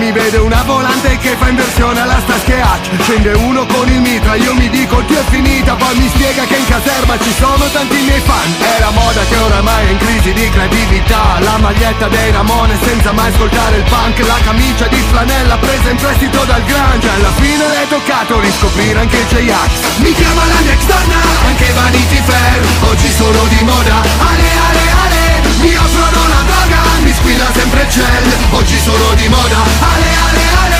mi vede una volante che fa inversione alla Starsky Hutch. Scende uno con il mitra, io mi dico il più è finita. Poi mi spiega che in caserma ci sono tanti miei fan. È la moda che oramai è in crisi di creatività. La maglietta dei Ramones senza mai ascoltare il punk. La camicia di flanella presa in prestito dal grunge. Alla fine le è toccato riscoprire anche il J-Ax. Mi chiama la mia ex donna, anche Vanity Fair. Oggi sono di moda, ale ale ale. Mi offrono la droga, mi squilla sempre il gel. Oggi sono di moda, ale ale ale.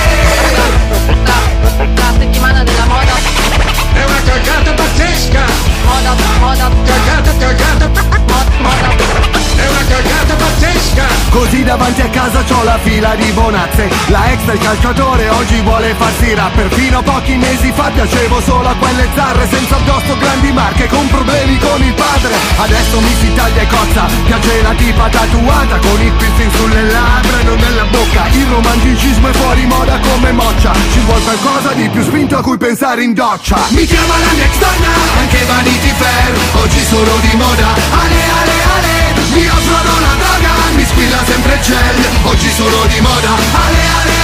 La settimana della moda è una cagata pazzesca. Moda Cagata moda. è una cagata pazzesca. Così davanti a casa c'ho la fila di bonazze. La ex del calciatore oggi vuole farsi rapper. Fino a pochi mesi fa piacevo solo a quelle zarre senza addosso grandi marche con problemi con il padre. Adesso mi si taglia e cozza, piace la tipa tatuata con il piercing sulle labbra e non nella bocca. Il romanticismo è fuori moda come moccia. Ci vuole qualcosa di più spinto a cui pensare in doccia. Mi chiama la mia ex donna, anche Vanity Fair. Oggi sono di moda, ale ale ale. Mi offrono la droga, mi squilla sempre il gel. Oggi sono di moda, ale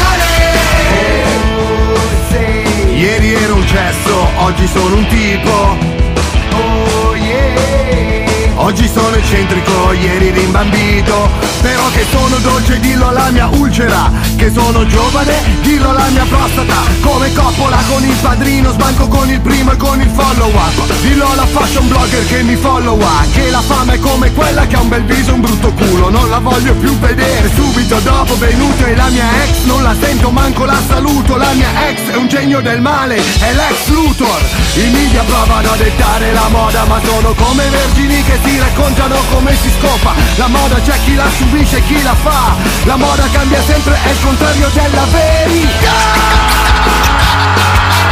ale ale. Ieri ero un cesso, oggi sono un tipo. Oh yeah. Oggi sono eccentrico, ieri rimbambito. Però che sono dolce, dillo alla mia ulcera. Che sono giovane, dillo alla mia prostata. Come Coppola con il padrino, sbanco con il primo e con il follow up. Dillo alla fashion blogger che mi followa. Che la fama è come quella che ha un bel viso e un brutto culo. Non la voglio più vedere, subito dopo venuto. E la mia ex non la sento, manco la saluto. La mia ex è un genio del male, è l'ex Luthor. I media provano a dettare la moda, ma sono come vergini che si raccontano come si scopa. La moda c'è chi la subisce e chi la fa. La moda cambia sempre, è il contrario della verità.